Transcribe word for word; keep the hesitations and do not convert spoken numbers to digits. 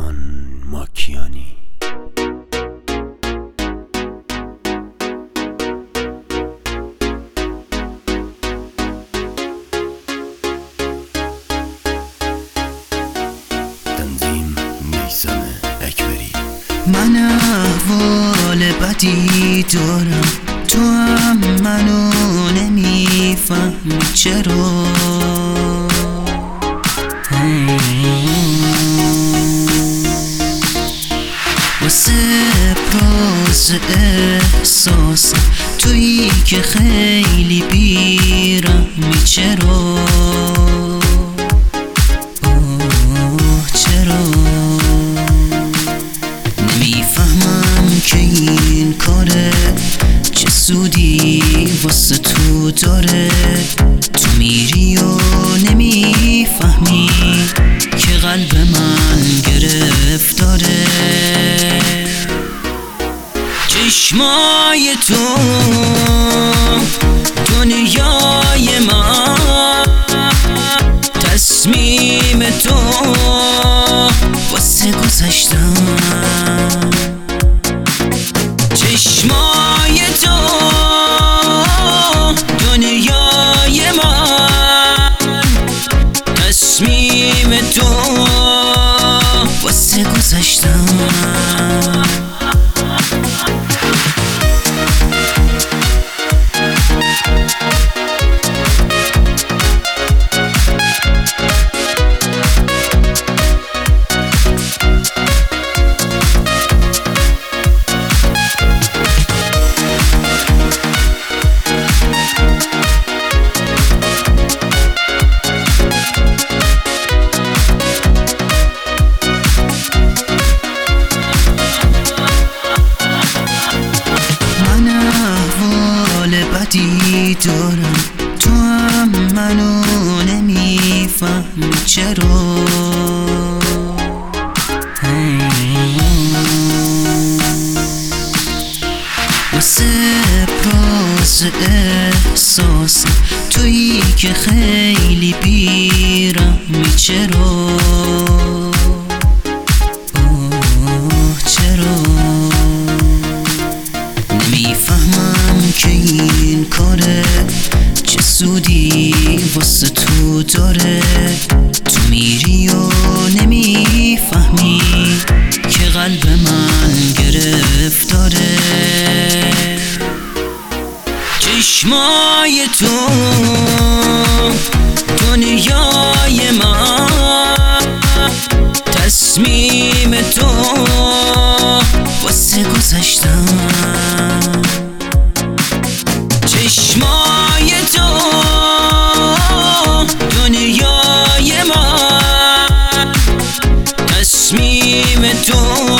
ریحان ماکیانی. تنظیم میثم اکبری. من احوال بدی دارم، تو هم منو نمیفهمی چرا. واسه ابراز احساس تویی که خیلی بیرحمی چرا. اوه چرا نمیفهمم که این کاره چه سودی واسه تو داره. تو میری و نمیفهمی که قلب من گرفتاره. چشمای تو دنیای من، تصمیم تو واسه گذشتن. چشمای تو دنیای من، تصمیم تو واسه گذشتن. بدی دارم، تو هم منو نمیفهمی چرا. واسه ابراز احساس تویی که خیلی بیرحمی چرا. اوه چرا نمیفهمم که این کاره چه سودی واسه تو داره. تو میری و نمیفهمی که قلب من گرفتاره. چشمای تو دنیای من، تصمیم تو واسه گذشتن. چشمای تو دنیای من، تصمیم تو